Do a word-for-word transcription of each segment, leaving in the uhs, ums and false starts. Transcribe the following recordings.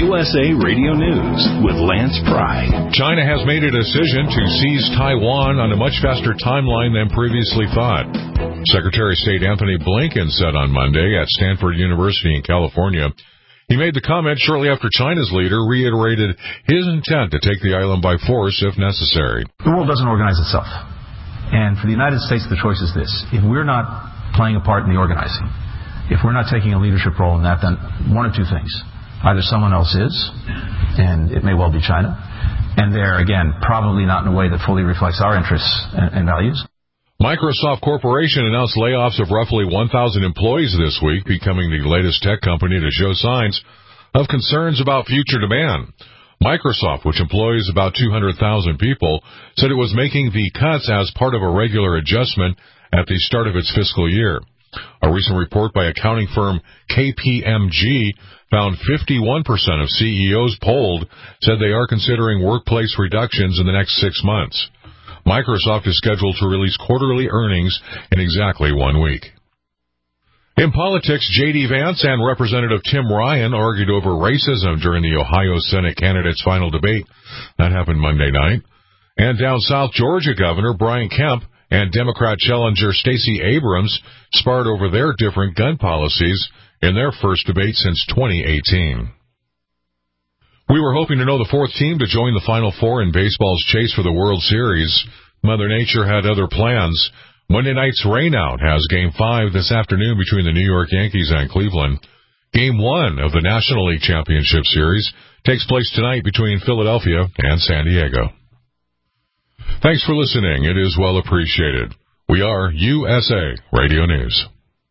U S A Radio News with Lance Pry. China has made a decision to seize Taiwan on a much faster timeline than previously thought. Secretary of State Anthony Blinken said on Monday at Stanford University in California, he made the comment shortly after China's leader reiterated his intent to take the island by force if necessary. The world doesn't organize itself. And for the United States, the choice is this. If we're not playing a part in the organizing, if we're not taking a leadership role in that, then one of two things. Either someone else is, and it may well be China, and they're, again, probably not in a way that fully reflects our interests and, and values. Microsoft Corporation announced layoffs of roughly one thousand employees this week, becoming the latest tech company to show signs of concerns about future demand. Microsoft, which employs about two hundred thousand people, said it was making the cuts as part of a regular adjustment at the start of its fiscal year. A recent report by accounting firm K P M G found fifty-one percent of C E Os polled said they are considering workplace reductions in the next six months. Microsoft is scheduled to release quarterly earnings in exactly one week. In politics, J D Vance and Representative Tim Ryan argued over racism during the Ohio Senate candidates' final debate. That happened Monday night. And down south, Georgia Governor Brian Kemp and Democrat challenger Stacey Abrams sparred over their different gun policies in their first debate since twenty eighteen. We were hoping to know the fourth team to join the Final Four in baseball's chase for the World Series. Mother Nature had other plans. Monday night's rainout has Game five this afternoon between the New York Yankees and Cleveland. Game one of the National League Championship Series takes place tonight between Philadelphia and San Diego. Thanks for listening. It is well appreciated. We are U S A Radio News.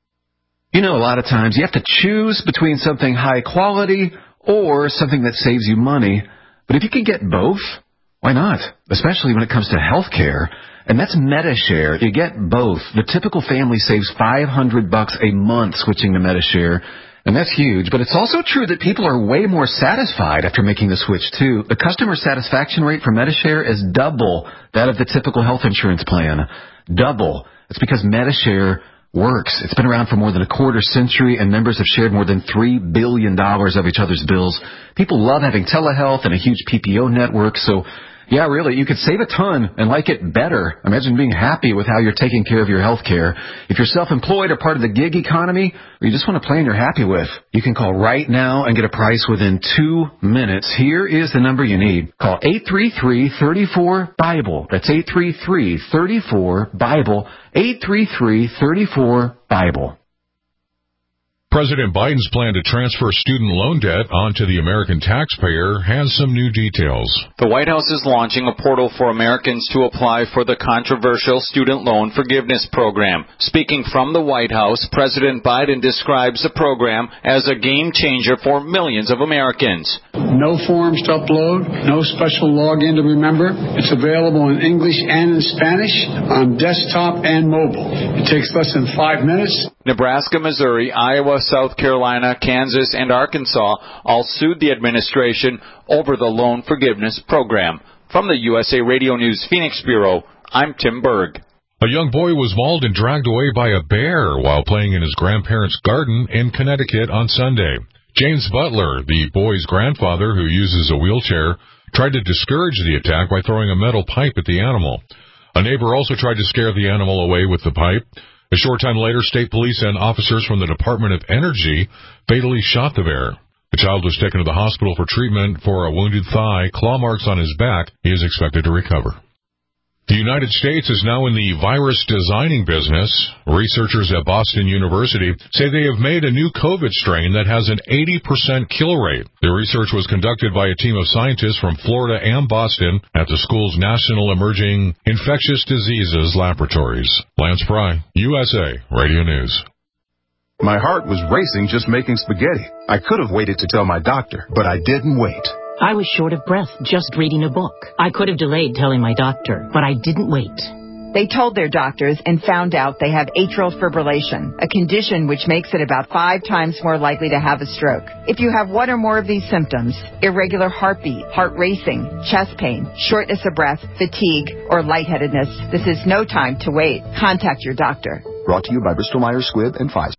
You know, a lot of times you have to choose between something high quality or something that saves you money. But if you can get both, why not? Especially when it comes to health care. And that's MediShare. You get both. The typical family saves five hundred bucks a month switching to MediShare. And that's huge. But it's also true that people are way more satisfied after making the switch, too. The customer satisfaction rate for MediShare is double that of the typical health insurance plan. Double. It's because MediShare works. It's been around for more than a quarter century, and members have shared more than three billion dollars of each other's bills. People love having telehealth and a huge P P O network, so yeah, really, you could save a ton and like it better. Imagine being happy with how you're taking care of your health care. If you're self-employed or part of the gig economy, or you just want a plan you're happy with, you can call right now and get a price within two minutes. Here is the number you need. Call eight three three, three four, BIBLE. That's eight three three, three four, BIBLE. eight three three, three four, BIBLE. President Biden's plan to transfer student loan debt onto the American taxpayer has some new details. The White House is launching a portal for Americans to apply for the controversial student loan forgiveness program. Speaking from the White House, President Biden describes the program as a game changer for millions of Americans. No forms to upload, no special login to remember. It's available in English and in Spanish on desktop and mobile. It takes less than five minutes. Nebraska, Missouri, Iowa, South Carolina, Kansas, and Arkansas all sued the administration over the loan forgiveness program. From the U S A Radio News Phoenix Bureau, I'm Tim Berg. A young boy was mauled and dragged away by a bear while playing in his grandparents' garden in Connecticut on Sunday. James Butler, the boy's grandfather who uses a wheelchair, tried to discourage the attack by throwing a metal pipe at the animal. A neighbor also tried to scare the animal away with the pipe. A short time later, state police and officers from the Department of Energy fatally shot the bear. The child was taken to the hospital for treatment for a wounded thigh, claw marks on his back. He is expected to recover. The United States is now in the virus designing business. Researchers at Boston University say they have made a new COVID strain that has an eighty percent kill rate. The research was conducted by a team of scientists from Florida and Boston at the school's National Emerging Infectious Diseases Laboratories. Lance Fry, U S A Radio News. My heart was racing just making spaghetti. I could have waited to tell my doctor, but I didn't wait. I was short of breath just reading a book. I could have delayed telling my doctor, but I didn't wait. They told their doctors and found out they have atrial fibrillation, a condition which makes it about five times more likely to have a stroke. If you have one or more of these symptoms, irregular heartbeat, heart racing, chest pain, shortness of breath, fatigue, or lightheadedness, this is no time to wait. Contact your doctor. Brought to you by Bristol Myers Squibb and Pfizer.